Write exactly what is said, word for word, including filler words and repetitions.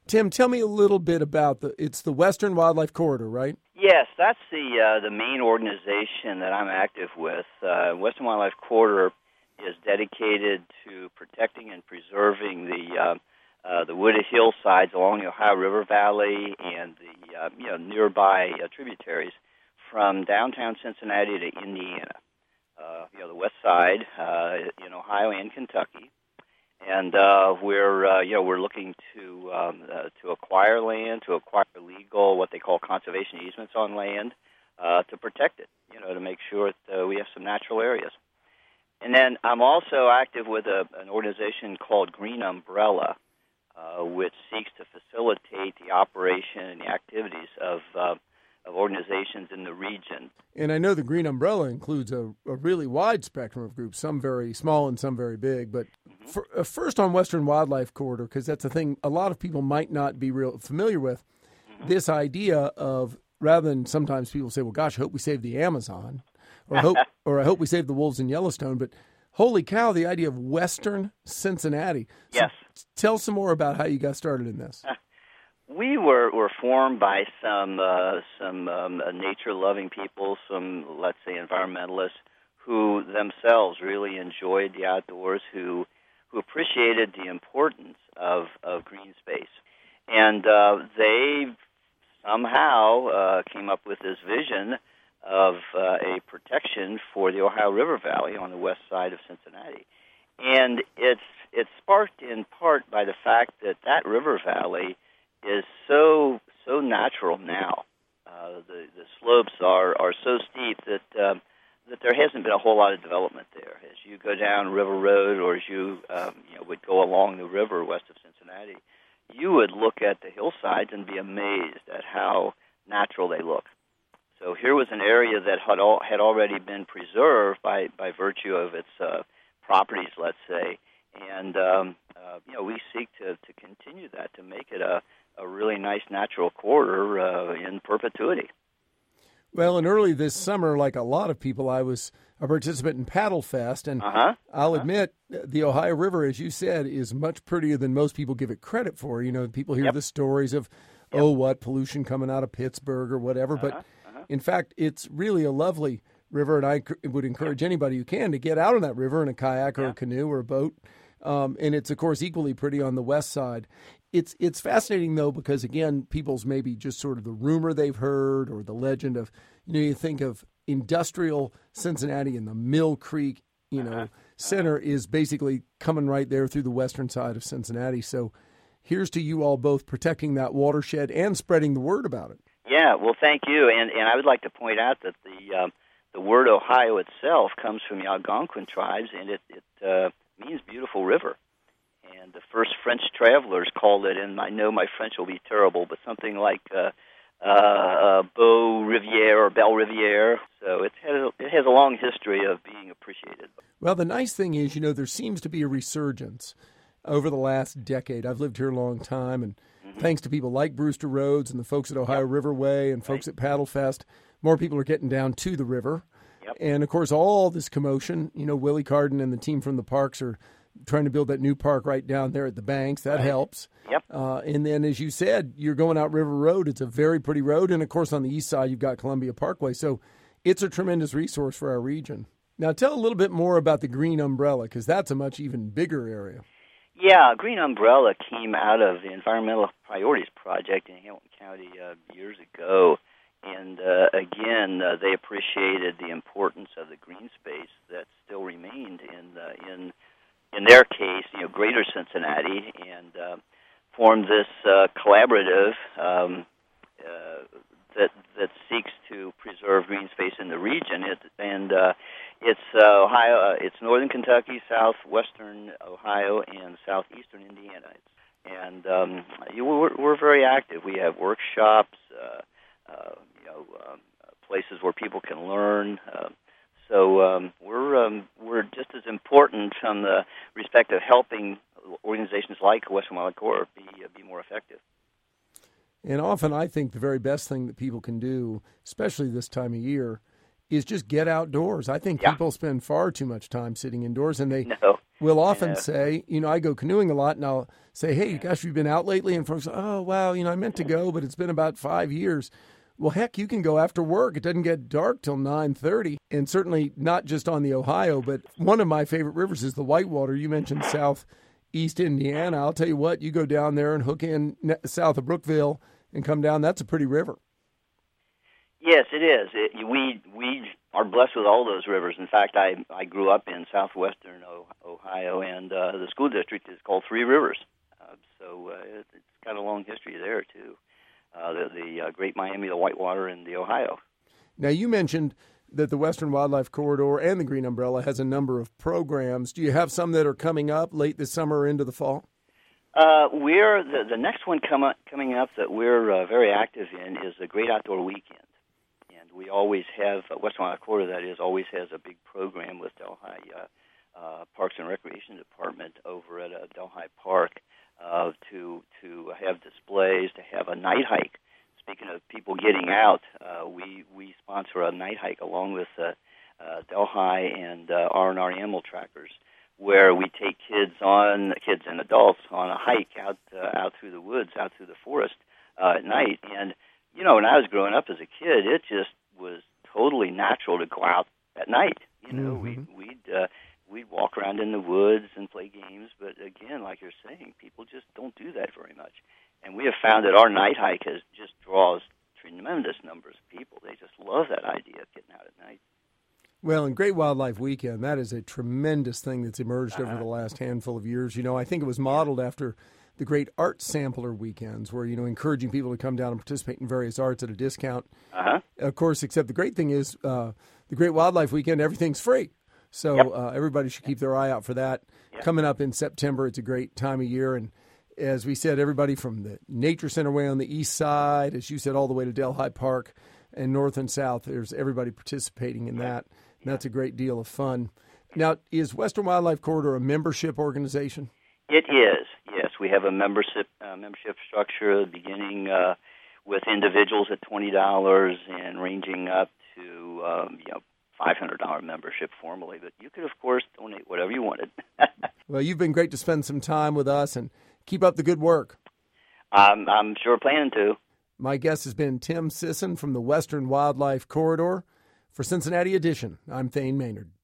Tim, tell me a little bit about the, it's the Western Wildlife Corridor, right? Yes, that's the uh, the main organization that I'm active with. Uh, Western Wildlife Corridor is dedicated to protecting and preserving the uh, uh, the wooded hillsides along the Ohio River Valley and the uh, you know nearby uh, tributaries from downtown Cincinnati to Indiana. Uh, you know the west side uh, in Ohio and Kentucky. And uh, we're uh, you know we're looking to um, uh, to acquire land, to acquire legal what they call conservation easements on land, uh, to protect it. You know to make sure that uh, we have some natural areas. And then I'm also active with a, an organization called Green Umbrella, uh, which seeks to facilitate the operation and the activities of uh, of organizations in the region. And I know the Green Umbrella includes a, a really wide spectrum of groups, some very small and some very big. But mm-hmm. for, uh, first on Western Wildlife Corridor, because that's a thing a lot of people might not be real familiar with, mm-hmm. this idea of, rather than sometimes people say, well, gosh, I hope we save the Amazon, or, hope, or I hope we save the wolves in Yellowstone, but holy cow, the idea of Western Cincinnati. So yes. Tell some more about how you got started in this. We were, were formed by some uh, some um, uh, nature-loving people, some, let's say, environmentalists, who themselves really enjoyed the outdoors, who who appreciated the importance of, of green space. And uh, they somehow uh, came up with this vision of uh, a protection for the Ohio River Valley on the west side of Cincinnati. And it's it's sparked in part by the fact that that river valley is so so natural now. Uh, the the slopes are, are so steep that um, that there hasn't been a whole lot of development there. As you go down River Road, or as you um, you know would go along the river west of Cincinnati, you would look at the hillsides and be amazed at how natural they look. So here was an area that had all, had already been preserved by, by virtue of its uh, properties, let's say, and um, uh, you know we seek to, to continue that, to make it a a really nice natural corridor uh, in perpetuity. Well, and early this summer, like a lot of people, I was a participant in Paddle Fest, and uh-huh. I'll uh-huh. admit the Ohio River, as you said, is much prettier than most people give it credit for. You know, people hear yep. the stories of, yep. oh, what, pollution coming out of Pittsburgh or whatever, uh-huh. but uh-huh. in fact, it's really a lovely river, and I would encourage anybody who can to get out on that river in a kayak or yeah. a canoe or a boat. Um, and it's, of course, equally pretty on the west side. It's it's fascinating, though, because, again, people's maybe just sort of the rumor they've heard or the legend of, you know, you think of industrial Cincinnati and the Mill Creek, you know, uh-huh. center is basically coming right there through the western side of Cincinnati. So here's to you all both protecting that watershed and spreading the word about it. Yeah, well, thank you. And and I would like to point out that the um, the word Ohio itself comes from the Algonquin tribes, and it, it uh, means beautiful river. And the first French travelers called it, and I know my French will be terrible, but something like uh, uh, uh, Beau Rivière or Belle Rivière. So it has, it has a long history of being appreciated. Well, the nice thing is, you know, there seems to be a resurgence over the last decade. I've lived here a long time, and mm-hmm. thanks to people like Brewster Rhodes and the folks at Ohio yep. Riverway and folks right. at Paddle Fest, more people are getting down to the river. Yep. And, of course, all this commotion, you know, Willie Carden and the team from the parks are trying to build that new park right down there at the banks. That right. helps. Yep. Uh, and then, as you said, you're going out River Road. It's a very pretty road. And, of course, on the east side, you've got Columbia Parkway. So it's a tremendous resource for our region. Now, tell a little bit more about the Green Umbrella, because that's a much even bigger area. Yeah, Green Umbrella came out of the Environmental Priorities Project in Hamilton County uh, years ago. And, uh, again, uh, they appreciated the importance of the green space that still remained in uh, in in their case, you know, Greater Cincinnati, and uh, formed this uh, collaborative um, uh, that that seeks to preserve green space in the region. It, and uh, it's uh, Ohio, uh, it's northern Kentucky, southwestern Ohio, and southeastern Indiana. And um, you, we're, we're very active. We have workshops, uh, uh, you know, um, places where people can learn. Uh, So um, we're um, we're just as important from the respect of helping organizations like Western Wildlife Corps be uh, be more effective. And often I think the very best thing that people can do, especially this time of year, is just get outdoors. I think yeah. people spend far too much time sitting indoors, and they no. We'll often And, uh, say, you know, I go canoeing a lot, and I'll say, hey, gosh, have you been out lately? And folks say, oh, wow, you know, I meant to go, but it's been about five years. Well, heck, you can go after work. It doesn't get dark till nine thirty, and certainly not just on the Ohio, but one of my favorite rivers is the Whitewater. You mentioned southeast Indiana. I'll tell you what, you go down there and hook in south of Brookville and come down, that's a pretty river. Yes, it is. It, we we are blessed with all those rivers. In fact, I I grew up in southwestern Ohio, and uh, the school district is called Three Rivers. Uh, so uh, it, it's got a long history there too. Uh, the the uh, Great Miami, the Whitewater, and the Ohio. Now, you mentioned that the Western Wildlife Corridor and the Green Umbrella has a number of programs. Do you have some that are coming up late this summer or into the fall? Uh, we're the, the next one come up, coming up that we're uh, very active in is the Great Outdoor Weekend. And we always have, uh, Western Wildlife Corridor, that is, always has a big program with Delhi uh, uh, Parks and Recreation Department over at uh, Delhi Park uh, to to have displays, to have a night hike. Speaking of people getting out, uh, we, we sponsor a night hike along with uh, uh, Delhi and uh, R and R Animal Trackers, where we take kids on, kids and adults on a hike out uh, out through the woods, out through the forest uh, at night. And you know, when I was growing up as a kid, it just was totally natural to go out at night. You know, mm-hmm. we, we'd uh, we'd walk around in the woods and play games. But again, like you're saying, people just don't do that very much. And we have found that our night hike has just draws tremendous numbers of people. They just love that idea of getting out at night. Well, in Great Wildlife Weekend, that is a tremendous thing that's emerged uh-huh. over the last handful of years. You know, I think it was modeled after the great art sampler weekends where, you know, encouraging people to come down and participate in various arts at a discount. Uh-huh. Of course, except the great thing is uh, the Great Wildlife Weekend, everything's free. So yep. uh, everybody should keep their eye out for that. Yep. Coming up in September, it's a great time of year. And as we said, everybody from the Nature Center way on the east side, as you said, all the way to Delhi Park and north and south, there's everybody participating in that. And that's a great deal of fun. Now, is Western Wildlife Corridor a membership organization? It is, yes. We have a membership uh, membership structure beginning uh, with individuals at twenty dollars and ranging up to um, you know five hundred dollars membership formally. But you could, of course, donate whatever you wanted. Well, you've been great to spend some time with us, and keep up the good work. I'm, I'm sure planning to. My guest has been Tim Sisson from the Western Wildlife Corridor. For Cincinnati Edition, I'm Thane Maynard.